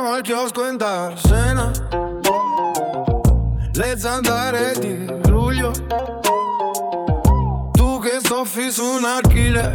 Siamo al chiosco in Tarsena, le zanzare di luglio, tu che soffi su un Achille,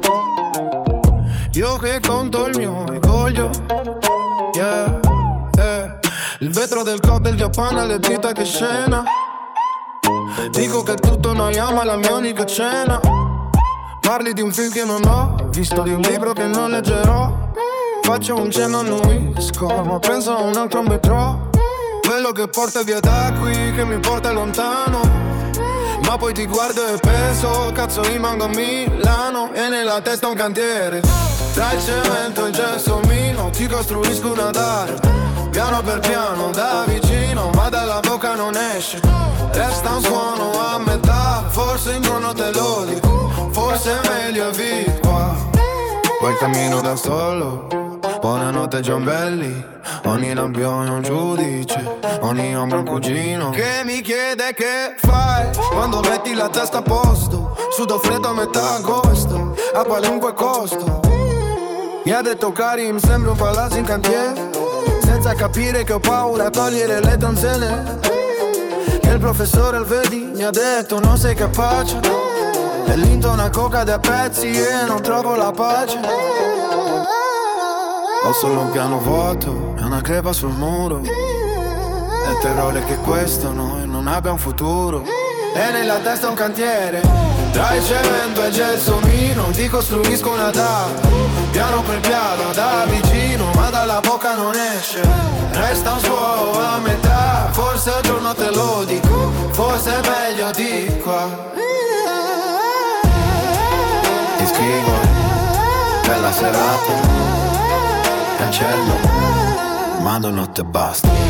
io che conto il mio orgoglio, yeah, yeah. Il vetro del cocktail Giappone, le dita che scena. Dico che tutto noi ama, la mia unica cena. Parli di un film che non ho visto, di un libro che non leggerò. Faccio un cenno a noi, ma penso a un altro metro. Quello che porta via da qui, che mi porta lontano. Ma poi ti guardo e penso, cazzo rimango a Milano. E nella testa un cantiere, tra il cemento e il gesso mino. Ti costruisco una d'arte, piano per piano, da vicino, ma dalla bocca non esce. Resta un suono a metà, forse in giorno te lo dico, forse è meglio vivi qua. Poi cammino da solo, buonanotte giambelli. Ogni lampione un giudice, ogni ombra un cugino che mi chiede che fai quando metti la testa a posto. Sudo freddo a metà agosto, a qualunque costo. Mi ha detto Karim, sembra un palazzo in cantiere, senza capire che ho paura a togliere le donzelle. E il professore al vedi mi ha detto non sei capace, e l'into una coca da pezzi e non trovo la pace. Ho solo un piano vuoto e una crepa sul muro, e il terrore che questo noi non abbia un futuro. E nella testa un cantiere, tra il cemento e il gelsomino. Ti costruisco una tavola, piano per piano, da vicino, ma dalla bocca non esce. Resta un suono a metà, forse un giorno te lo dico, forse è meglio di qua. Ti scrivo, bella serata, cancello, mando notte e basta.